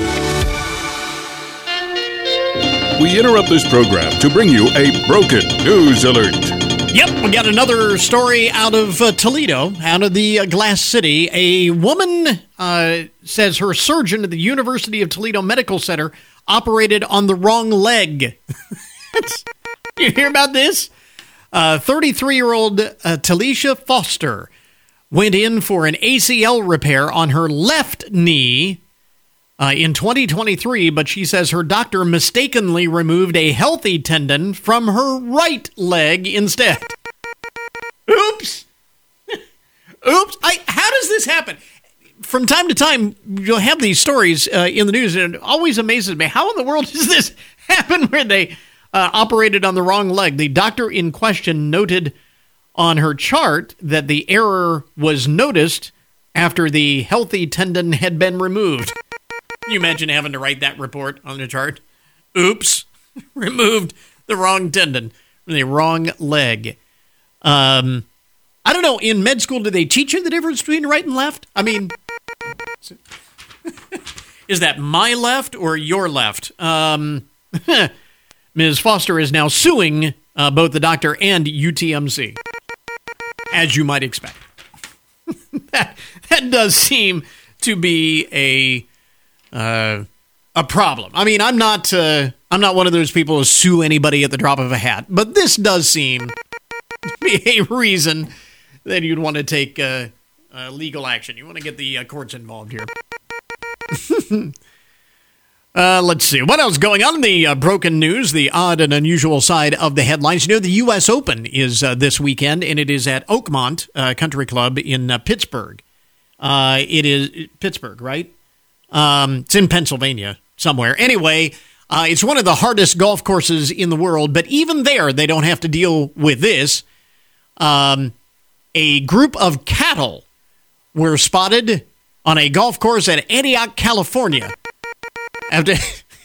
We interrupt this program to bring you a broken news alert. Yep, we got another story out of uh, Toledo, out of the uh, Glass City. A woman uh, says her surgeon at the University of Toledo Medical Center operated on the wrong leg. You hear about this? Uh, thirty-three-year-old uh, Talisha Foster went in for an A C L repair on her left knee uh, in twenty twenty-three, but she says her doctor mistakenly removed a healthy tendon from her right leg instead. Oops. Oops. I, how does this happen? From time to time, you'll have these stories uh, in the news, and it always amazes me. How in the world does this happen where they uh, operated on the wrong leg? The doctor in question noted on her chart that the error was noticed after the healthy tendon had been removed. Can you imagine having to write that report on the chart? Oops, removed the wrong tendon from the wrong leg. Um, I don't know, in med school, do they teach you the difference between right and left? I mean, is that my left or your left? Um, Miz Foster is now suing uh, both the doctor and U T M C, as you might expect. that, that does seem to be a uh, a problem. I mean, I'm not uh, I'm not one of those people who sue anybody at the drop of a hat, but this does seem to be a reason that you'd want to take uh, uh, legal action. You want to get the uh, courts involved here. uh, let's see. What else is going on in the uh, broken news, the odd and unusual side of the headlines? You know, the U S Open is uh, this weekend, and it is at Oakmont uh, Country Club in uh, Pittsburgh. Uh, it is Pittsburgh, right? Um, it's in Pennsylvania somewhere. Anyway, uh, it's one of the hardest golf courses in the world, but even there, they don't have to deal with this. Um, a group of cattle were spotted on a golf course at Antioch, California, after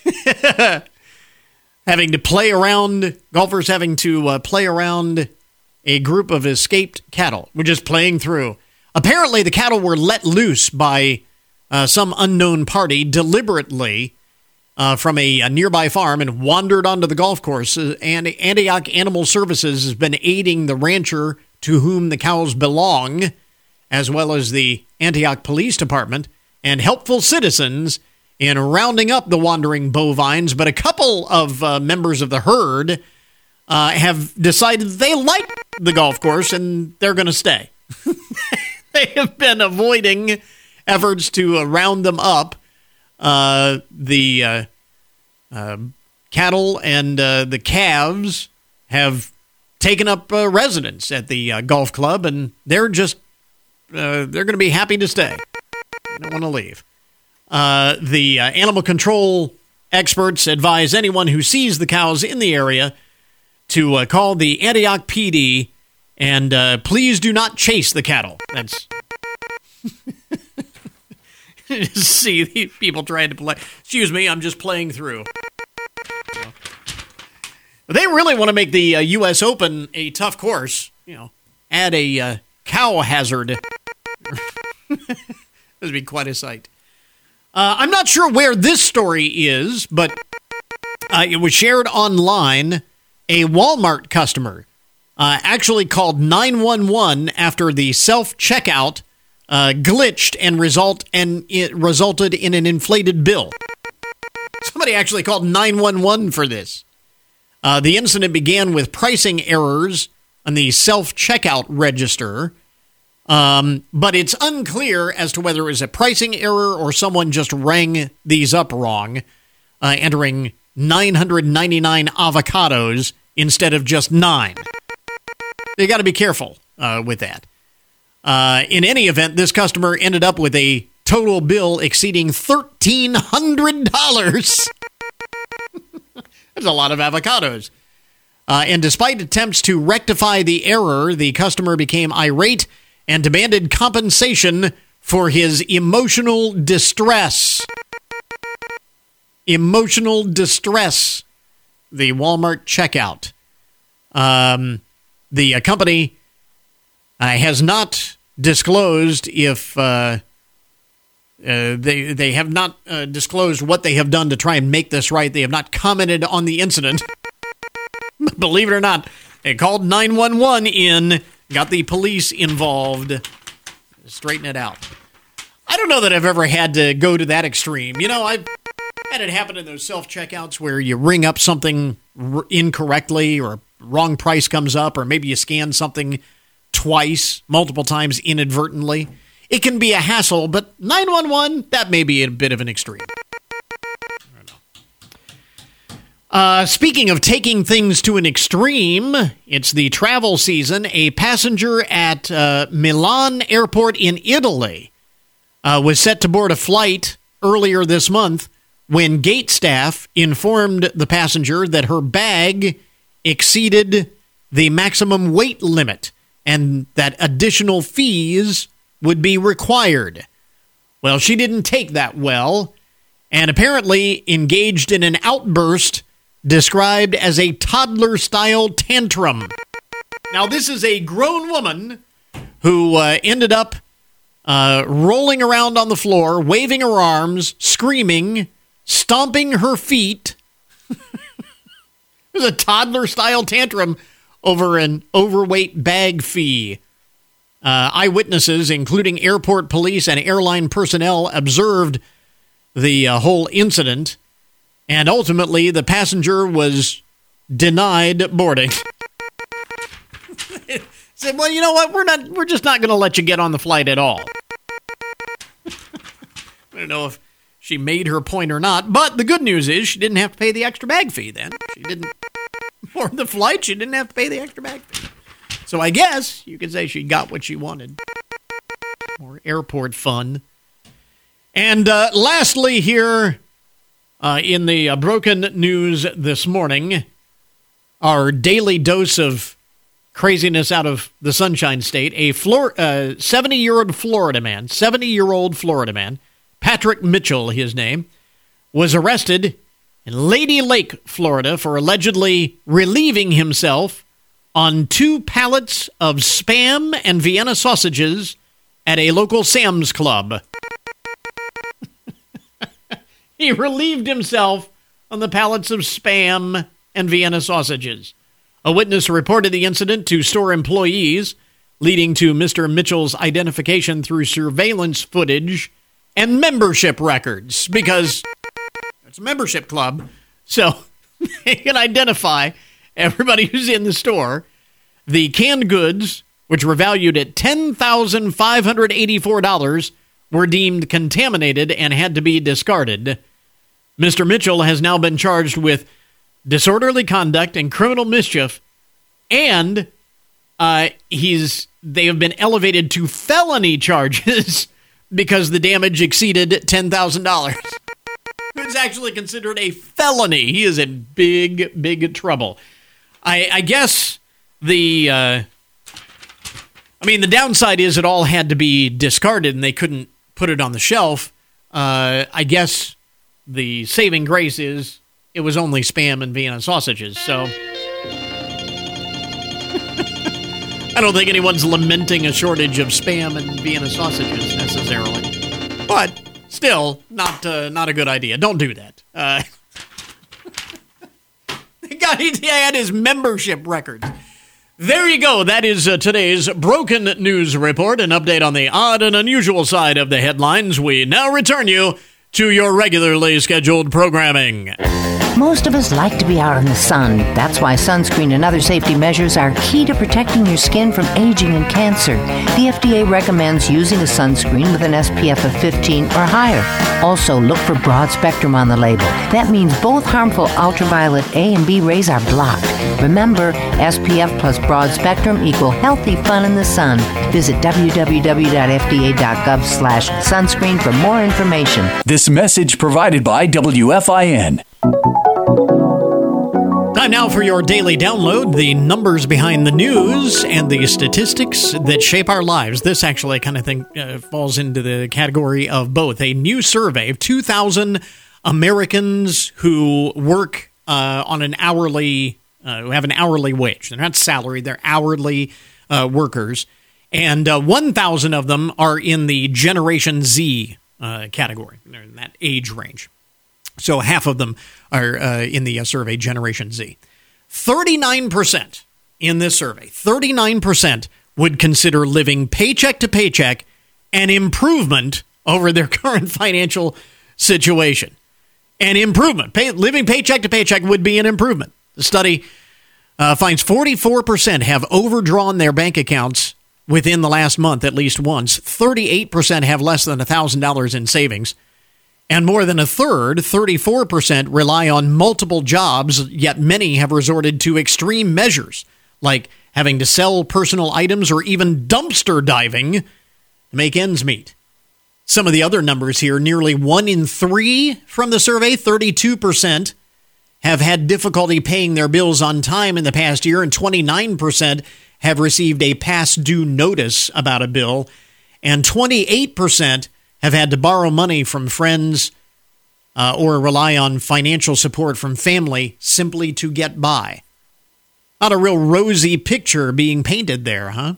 having to play around, golfers having to uh, play around a group of escaped cattle. We're just playing through. Apparently, the cattle were let loose by uh, some unknown party deliberately uh, from a, a nearby farm and wandered onto the golf course. Uh, and Antioch Animal Services has been aiding the rancher to whom the cows belong, as well as the Antioch Police Department and helpful citizens in rounding up the wandering bovines. But a couple of uh, members of the herd uh, have decided they like the golf course and they're going to stay. They have been avoiding efforts to uh, round them up. Uh, the uh, uh, cattle and uh, the calves have taken up uh, residence at the uh, golf club, and they're just uh, they're going to be happy to stay. They don't want to leave. Uh, the uh, animal control experts advise anyone who sees the cows in the area to uh, call the Antioch P D and uh, please do not chase the cattle. That's see the people trying to play. Excuse me, I'm just playing through. They really want to make the uh, U S Open a tough course. You know, add a uh, cow hazard. This would be quite a sight. Uh, I'm not sure where this story is, but uh, it was shared online. A Walmart customer uh, actually called nine one one after the self-checkout uh, glitched and result and it resulted in an inflated bill. Somebody actually called nine one one for this. Uh, the incident began with pricing errors on the self-checkout register, um, but it's unclear as to whether it was a pricing error or someone just rang these up wrong, uh, entering nine hundred ninety-nine avocados instead of just nine. You got to be careful uh, with that. Uh, in any event, this customer ended up with a total bill exceeding thirteen hundred dollars. That's a lot of avocados. Uh, and despite attempts to rectify the error, the customer became irate and demanded compensation for his emotional distress. Emotional distress. The Walmart checkout. Um, the uh, company uh, has not disclosed if uh, uh, they they have not uh, disclosed what they have done to try and make this right. They have not commented on the incident. Believe it or not, they called nine one one in, got the police involved, straighten it out. I don't know that I've ever had to go to that extreme. You know, I've Had it happen in those self-checkouts where you ring up something r- incorrectly or wrong price comes up, or maybe you scan something twice, multiple times inadvertently. It can be a hassle, but nine one one, that may be a bit of an extreme. I don't know. Uh, speaking of taking things to an extreme, it's the travel season. A passenger at uh, Milan Airport in Italy uh, was set to board a flight earlier this month when gate staff informed the passenger that her bag exceeded the maximum weight limit and that additional fees would be required. Well, she didn't take that well and apparently engaged in an outburst described as a toddler-style tantrum. Now, this is a grown woman who uh, ended up uh, rolling around on the floor, waving her arms, screaming, stomping her feet. There's a toddler-style tantrum over an overweight bag fee. Uh, eyewitnesses, including airport police and airline personnel, observed the uh, whole incident, and ultimately the passenger was denied boarding. Said, "Well, you know what? We're not. We're just not going to let you get on the flight at all." I don't know if she made her point or not, but the good news is she didn't have to pay the extra bag fee then. She didn't board the flight. She didn't have to pay the extra bag fee. So I guess you could say she got what she wanted. More airport fun. And uh, lastly here, uh, in the uh, broken news this morning, our daily dose of craziness out of the Sunshine State, a Flor- uh, seventy-year-old Florida man, seventy-year-old Florida man, Patrick Mitchell, his name, was arrested in Lady Lake, Florida, for allegedly relieving himself on two pallets of Spam and Vienna sausages at a local Sam's Club. He relieved himself on the pallets of Spam and Vienna sausages. A witness reported the incident to store employees, leading to Mister Mitchell's identification through surveillance footage and membership records, because it's a membership club, so they can identify everybody who's in the store. The canned goods, which were valued at ten thousand five hundred eighty-four dollars, were deemed contaminated and had to be discarded. Mister Mitchell has now been charged with disorderly conduct and criminal mischief, and uh, he's they have been elevated to felony charges because the damage exceeded ten thousand dollars. It's actually considered a felony. He is in big, big trouble. I, I guess the, uh, I mean, the downside is it all had to be discarded and they couldn't put it on the shelf. Uh, I guess the saving grace is it was only Spam and Vienna sausages, so I don't think anyone's lamenting a shortage of Spam and Vienna sausages necessarily. But still, not uh, not a good idea. Don't do that. Uh, God, he had his membership records. There you go. That is uh, today's Broken News Report, an update on the odd and unusual side of the headlines. We now return you to your regularly scheduled programming. Most of us like to be out in the sun. That's why sunscreen and other safety measures are key to protecting your skin from aging and cancer. The F D A recommends using a sunscreen with an S P F of fifteen or higher. Also, look for broad spectrum on the label. That means both harmful ultraviolet A and B rays are blocked. Remember, S P F plus broad spectrum equal healthy fun in the sun. Visit w w w dot f d a dot gov slash sunscreen for more information. This message provided by W F I N. Time now for your daily download, the numbers behind the news and the statistics that shape our lives. This actually, I kind of think, uh, falls into the category of both. A new survey of two thousand Americans who work uh, on an hourly, uh, who have an hourly wage. They're not salaried, they're hourly uh, workers. And uh, one thousand of them are in the Generation Z uh, category. They're in that age range. So half of them are uh, in the uh, survey, Generation Z. thirty-nine percent in this survey, thirty-nine percent would consider living paycheck to paycheck an improvement over their current financial situation. An improvement. Pay, living paycheck to paycheck would be an improvement. The study uh, finds forty-four percent have overdrawn their bank accounts within the last month at least once. thirty-eight percent have less than one thousand dollars in savings. And more than a third, thirty-four percent, rely on multiple jobs, yet many have resorted to extreme measures, like having to sell personal items or even dumpster diving to make ends meet. Some of the other numbers here, nearly one in three from the survey, thirty-two percent, have had difficulty paying their bills on time in the past year, and twenty-nine percent have received a past due notice about a bill, and twenty-eight percent have had to borrow money from friends uh, or rely on financial support from family simply to get by. Not a real rosy picture being painted there, huh?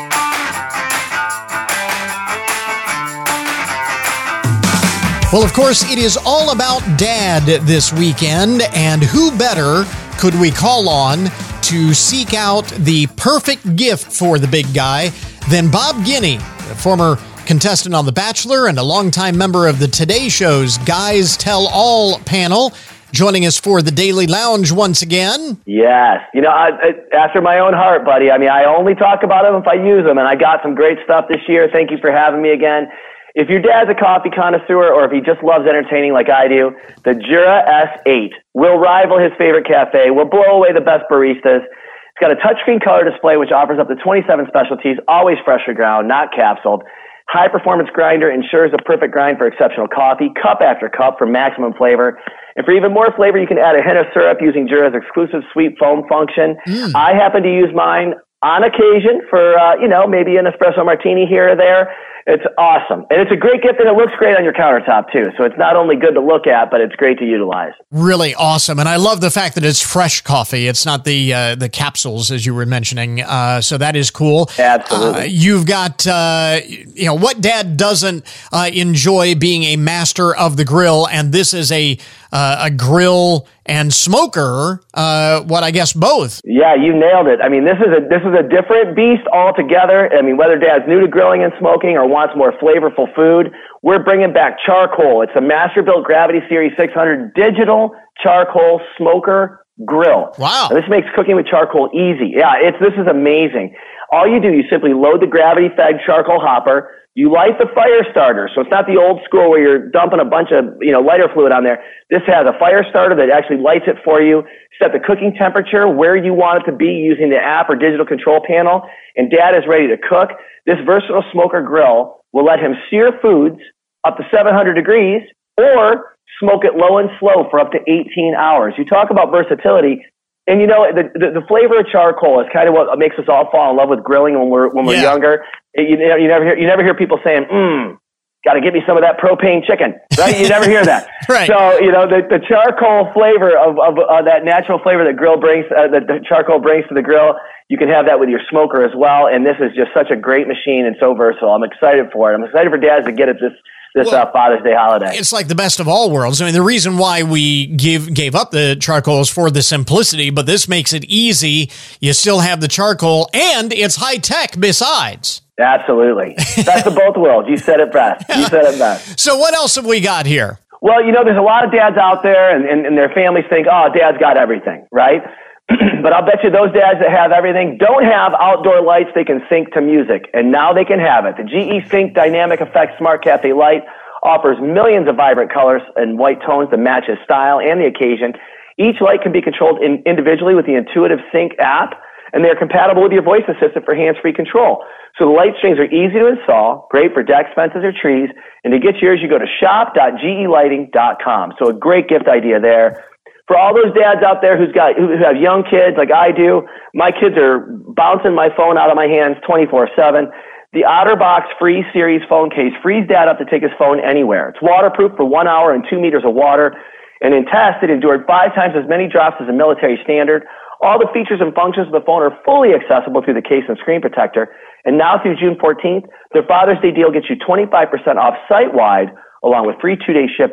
Well, of course, it is all about Dad this weekend, and who better could we call on to seek out the perfect gift for the big guy than Bob Guiney, the former contestant on The Bachelor and a longtime member of the Today Show's Guys Tell All panel, joining us for the Daily Lounge once again. Yes. You know, I, I, after my own heart, buddy. I mean, I only talk about them if I use them, and I got some great stuff this year. Thank you for having me again. If your dad's a coffee connoisseur or if he just loves entertaining like I do, the Jura S eight will rival his favorite cafe, will blow away the best baristas. It's got a touchscreen color display which offers up to twenty-seven specialties, always freshly ground, not capsuled. High-performance grinder ensures a perfect grind for exceptional coffee, cup after cup for maximum flavor. And for even more flavor, you can add a hint of syrup using Jura's exclusive sweet foam function. Mm. I happen to use mine on occasion for, uh, you know, maybe an espresso martini here or there. It's awesome. And it's a great gift, and it looks great on your countertop, too. So it's not only good to look at, but it's great to utilize. Really awesome. And I love the fact that it's fresh coffee. It's not the uh, the capsules, as you were mentioning. Uh, so that is cool. Absolutely. Uh, you've got, uh, you know, what dad doesn't uh, enjoy being a master of the grill, and this is a uh, a grill and smoker, uh, what I guess both. Yeah, you nailed it. I mean, this is a this is a different beast altogether. I mean, whether dad's new to grilling and smoking or wants more flavorful food, we're bringing back charcoal. It's a Masterbuilt Gravity Series six hundred digital charcoal smoker grill. Wow. Now, this makes cooking with charcoal easy. Yeah, it's this is amazing. All you do, you simply load the gravity-fed charcoal hopper. You light the fire starter, so it's not the old school where you're dumping a bunch of, you know, lighter fluid on there. This has a fire starter that actually lights it for you. Set the cooking temperature where you want it to be using the app or digital control panel, and Dad is ready to cook. This versatile smoker grill will let him sear foods up to seven hundred degrees or smoke it low and slow for up to eighteen hours. You talk about versatility. And you know, the, the the flavor of charcoal is kind of what makes us all fall in love with grilling when we're when we're yeah. younger. You, you never hear you never hear people saying, "Mmm, got to get me some of that propane chicken." Right? You never hear that. Right. So you know, the, the charcoal flavor of of uh, that natural flavor that grill brings, uh, that the charcoal brings to the grill. You can have that with your smoker as well. And this is just such a great machine and so versatile. I'm excited for it. I'm excited for dads to get it this. This well, uh, Father's Day holiday. It's like the best of all worlds. I mean, the reason why we give gave up the charcoal is for the simplicity, but this makes it easy. You still have the charcoal, and it's high tech besides. Absolutely. Best of both worlds. You said it best. You said it best. So what else have we got here? Well, you know, there's a lot of dads out there, and, and, and their families think, oh, dad's got everything, right? But I'll bet you those dads that have everything don't have outdoor lights they can sync to music, and now they can have it. The G E Sync Dynamic Effects Smart Cafe Light offers millions of vibrant colors and white tones to match his style and the occasion. Each light can be controlled in, individually with the intuitive Sync app, and they're compatible with your voice assistant for hands-free control. So the light strings are easy to install, great for decks, fences, or trees, and to get yours, you go to shop dot G E lighting dot com. So a great gift idea there. For all those dads out there who's got who have young kids like I do, my kids are bouncing my phone out of my hands twenty-four seven. The OtterBox Freeze Series phone case frees Dad up to take his phone anywhere. It's waterproof for one hour and two meters of water. And in tests, it endured five times as many drops as a military standard. All the features and functions of the phone are fully accessible through the case and screen protector. And now through June fourteenth, their Father's Day deal gets you twenty-five percent off site-wide, along with free two-day shipping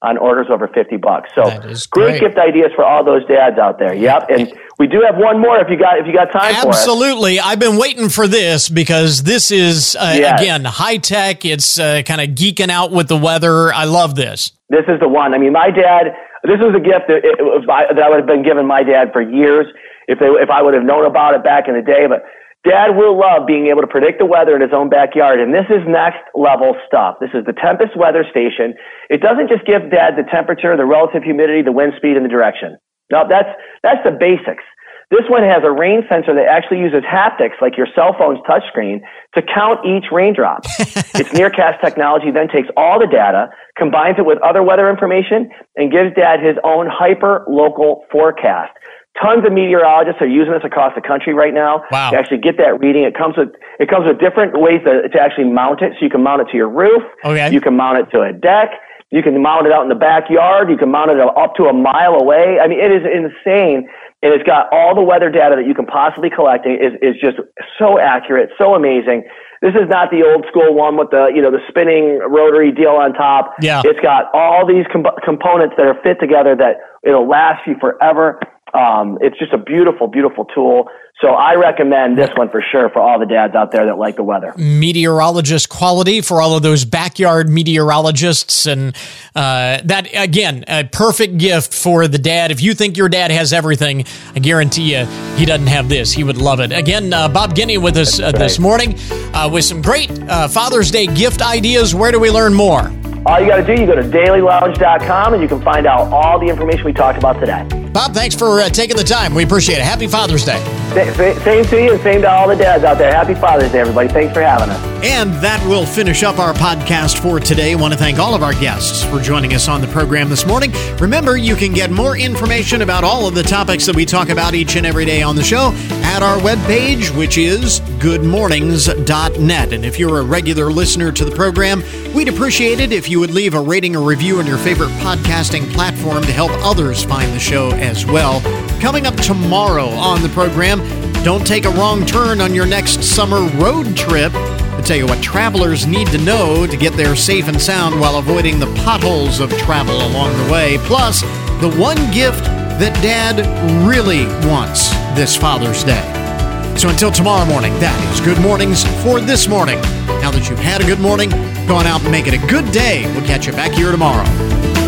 on orders over fifty bucks. So great. great gift ideas for all those dads out there. Yep. And we do have one more if you got if you got time for it. Absolutely. I've been waiting for this because this is, uh, Yes. again, high tech. It's uh, kind of geeking out with the weather. I love this. This is the one. I mean, my dad, this was a gift that, it was, that I would have been giving my dad for years if they, if I would have known about it back in the day. But Dad will love being able to predict the weather in his own backyard. And this is next level stuff. This is the Tempest Weather Station. It doesn't just give Dad the temperature, the relative humidity, the wind speed, and the direction. No, that's, that's the basics. This one has a rain sensor that actually uses haptics, like your cell phone's touchscreen, to count each raindrop. Its Nearcast technology then takes all the data, combines it with other weather information, and gives Dad his own hyper-local forecast. Tons of meteorologists are using this across the country right now wow. to actually get that reading. It comes with it comes with different ways to, to actually mount it. So you can mount it to your roof. Okay. You can mount it to a deck. You can mount it out in the backyard. You can mount it up to a mile away. I mean, it is insane. And it's got all the weather data that you can possibly collect. It is is just so accurate, so amazing. This is not the old school one with the, you know, the spinning rotary deal on top. Yeah. It's got all these com- components that are fit together that it'll last you forever. Um, it's just a beautiful, beautiful tool. So I recommend this one for sure for all the dads out there that like the weather. Meteorologist quality for all of those backyard meteorologists. And uh, that, again, a perfect gift for the dad. If you think your dad has everything, I guarantee you he doesn't have this. He would love it. Again, uh, Bob Guiney with us uh, this morning uh, with some great uh, Father's Day gift ideas. Where do we learn more? All you got to do, you go to daily lounge dot com and you can find out all the information we talked about today. Bob, thanks for uh, taking the time. We appreciate it. Happy Father's Day. Same to you and same to all the dads out there. Happy Father's Day, everybody. Thanks for having us. And that will finish up our podcast for today. I want to thank all of our guests for joining us on the program this morning. Remember, you can get more information about all of the topics that we talk about each and every day on the show at our webpage, which is good mornings dot net. And if you're a regular listener to the program, we'd appreciate it if you would leave a rating or review on your favorite podcasting platform to help others find the show as well. Coming up tomorrow on the program, don't take a wrong turn on your next summer road trip. I'll tell you what travelers need to know to get there safe and sound while avoiding the potholes of travel along the way. Plus, the one gift that Dad really wants this Father's Day. So until tomorrow morning, that is Good Mornings for this morning. Now that you've had a good morning, go on out and make it a good day. We'll catch you back here tomorrow.